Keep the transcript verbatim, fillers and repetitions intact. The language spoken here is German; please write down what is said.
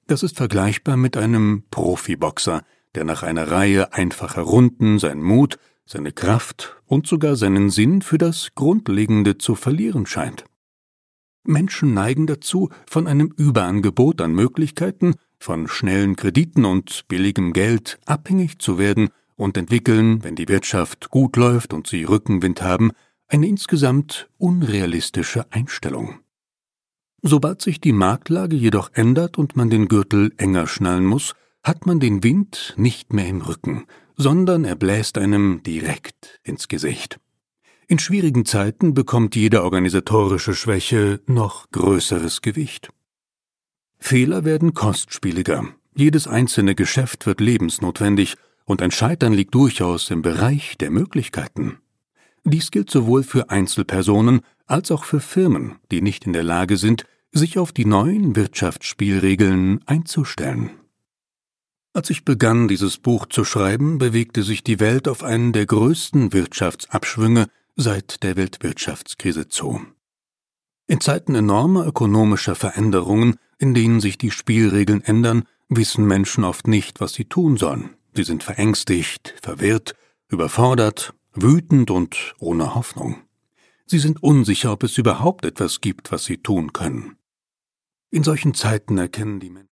Das ist vergleichbar mit einem Profiboxer, der nach einer Reihe einfacher Runden seinen Mut, seine Kraft und sogar seinen Sinn für das Grundlegende zu verlieren scheint. Menschen neigen dazu, von einem Überangebot an Möglichkeiten, von schnellen Krediten und billigem Geld abhängig zu werden und entwickeln, wenn die Wirtschaft gut läuft und sie Rückenwind haben, eine insgesamt unrealistische Einstellung. Sobald sich die Marktlage jedoch ändert und man den Gürtel enger schnallen muss, hat man den Wind nicht mehr im Rücken, sondern er bläst einem direkt ins Gesicht. In schwierigen Zeiten bekommt jede organisatorische Schwäche noch größeres Gewicht. Fehler werden kostspieliger, jedes einzelne Geschäft wird lebensnotwendig und ein Scheitern liegt durchaus im Bereich der Möglichkeiten. Dies gilt sowohl für Einzelpersonen als auch für Firmen, die nicht in der Lage sind, sich auf die neuen Wirtschaftsspielregeln einzustellen. Als ich begann, dieses Buch zu schreiben, bewegte sich die Welt auf einen der größten Wirtschaftsabschwünge seit der Weltwirtschaftskrise zu. In Zeiten enormer ökonomischer Veränderungen, in denen sich die Spielregeln ändern, wissen Menschen oft nicht, was sie tun sollen. Sie sind verängstigt, verwirrt, überfordert, wütend und ohne Hoffnung. Sie sind unsicher, ob es überhaupt etwas gibt, was sie tun können. In solchen Zeiten erkennen die Menschen